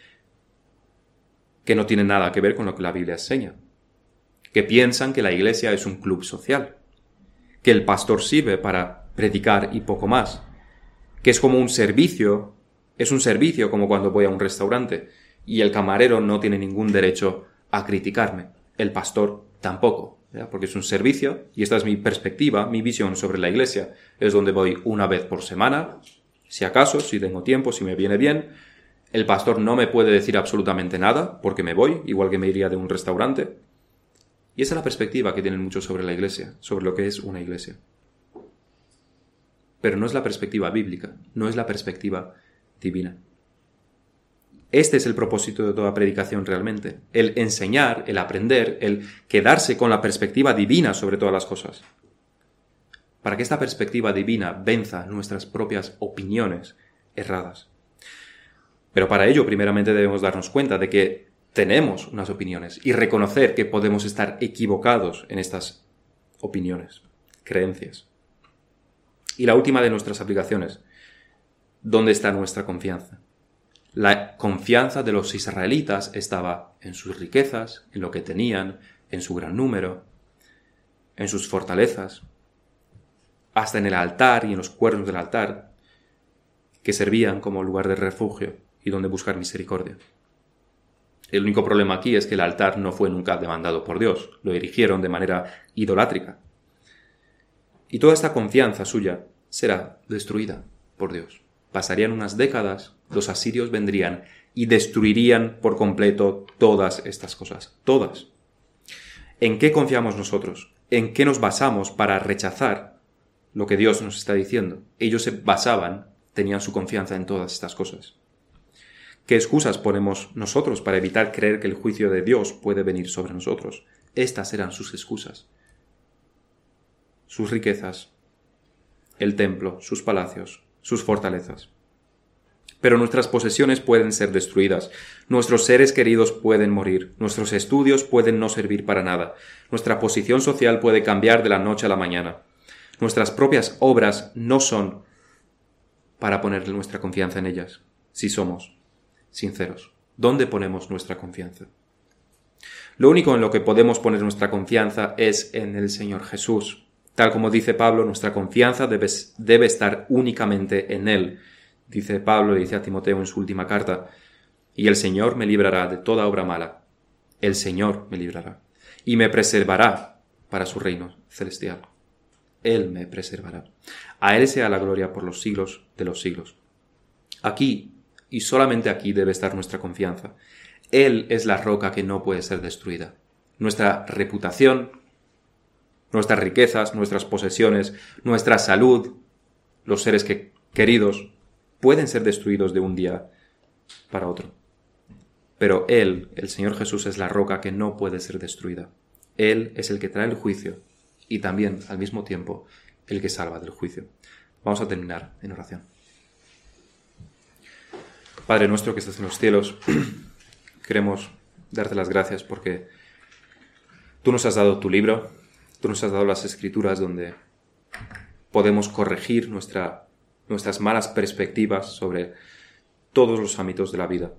que no tiene nada que ver con lo que la Biblia enseña, que piensan que la Iglesia es un club social, que el pastor sirve para predicar y poco más, que es como un servicio, como cuando voy a un restaurante y el camarero no tiene ningún derecho a criticarme, el pastor tampoco, ¿ya? Porque es un servicio y esta es mi perspectiva, mi visión sobre la Iglesia. Es donde voy una vez por semana, si acaso, si tengo tiempo, si me viene bien. El pastor no me puede decir absolutamente nada porque me voy, igual que me iría de un restaurante. Y esa es la perspectiva que tienen muchos sobre la Iglesia, sobre lo que es una Iglesia. Pero no es la perspectiva bíblica, no es la perspectiva divina. Este es el propósito de toda predicación realmente, el enseñar, el aprender, el quedarse con la perspectiva divina sobre todas las cosas. Para que esta perspectiva divina venza nuestras propias opiniones erradas. Pero para ello, primeramente debemos darnos cuenta de que tenemos unas opiniones y reconocer que podemos estar equivocados en estas opiniones, creencias. Y la última de nuestras aplicaciones, ¿dónde está nuestra confianza? La confianza de los israelitas estaba en sus riquezas, en lo que tenían, en su gran número, en sus fortalezas, hasta en el altar y en los cuernos del altar, que servían como lugar de refugio y donde buscar misericordia. El único problema aquí es que el altar no fue nunca demandado por Dios, lo erigieron de manera idolátrica. Y toda esta confianza suya será destruida por Dios. Pasarían unas décadas, los asirios vendrían y destruirían por completo todas estas cosas. Todas. ¿En qué confiamos nosotros? ¿En qué nos basamos para rechazar lo que Dios nos está diciendo? Ellos se basaban, tenían su confianza en todas estas cosas. ¿Qué excusas ponemos nosotros para evitar creer que el juicio de Dios puede venir sobre nosotros? Estas eran sus excusas. Sus riquezas, el templo, sus palacios, sus fortalezas. Pero nuestras posesiones pueden ser destruidas, nuestros seres queridos pueden morir, nuestros estudios pueden no servir para nada, nuestra posición social puede cambiar de la noche a la mañana. Nuestras propias obras no son para poner nuestra confianza en ellas, si somos sinceros. ¿Dónde ponemos nuestra confianza? Lo único en lo que podemos poner nuestra confianza es en el Señor Jesús. Tal como dice Pablo, nuestra confianza debe estar únicamente en Él. Dice Pablo, le dice a Timoteo en su última carta, y el Señor me librará de toda obra mala. El Señor me librará y me preservará para su reino celestial. Él me preservará. A Él sea la gloria por los siglos de los siglos. Aquí, y solamente aquí, debe estar nuestra confianza. Él es la roca que no puede ser destruida. Nuestra reputación, nuestras riquezas, nuestras posesiones, nuestra salud, los seres queridos, pueden ser destruidos de un día para otro. Pero Él, el Señor Jesús, es la roca que no puede ser destruida. Él es el que trae el juicio y también, al mismo tiempo, el que salva del juicio. Vamos a terminar en oración. Padre nuestro que estás en los cielos, queremos darte las gracias porque tú nos has dado tu libro, tú nos has dado las Escrituras donde podemos corregir nuestras malas perspectivas sobre todos los ámbitos de la vida,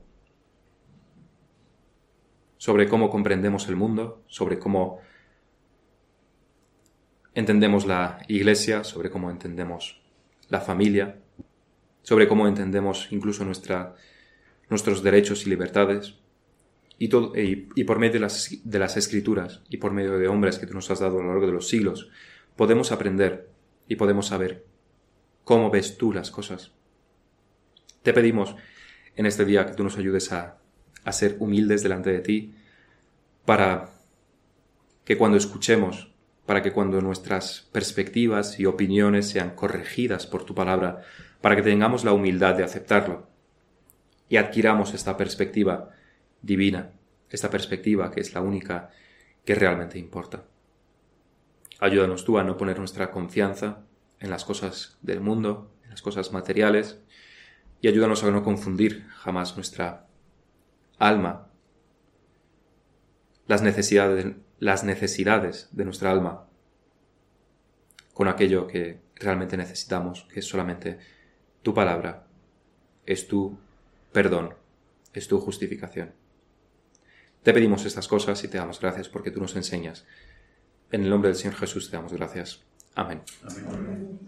sobre cómo comprendemos el mundo, sobre cómo entendemos la Iglesia, sobre cómo entendemos la familia, sobre cómo entendemos incluso nuestros derechos y libertades, y por medio de las Escrituras y por medio de hombres que tú nos has dado a lo largo de los siglos, podemos aprender y podemos saber cómo ves tú las cosas. Te pedimos en este día que tú nos ayudes a ser humildes delante de ti, para que cuando escuchemos, para que cuando nuestras perspectivas y opiniones sean corregidas por tu palabra, para que tengamos la humildad de aceptarlo y adquiramos esta perspectiva divina, esta perspectiva que es la única que realmente importa. Ayúdanos tú a no poner nuestra confianza en las cosas del mundo, en las cosas materiales, y ayúdanos a no confundir jamás nuestra alma, las las necesidades de nuestra alma con aquello que realmente necesitamos, que es solamente tu palabra, es tu perdón, es tu justificación. Te pedimos estas cosas y te damos gracias porque tú nos enseñas. En el nombre del Señor Jesús te damos gracias. Amén. Amén.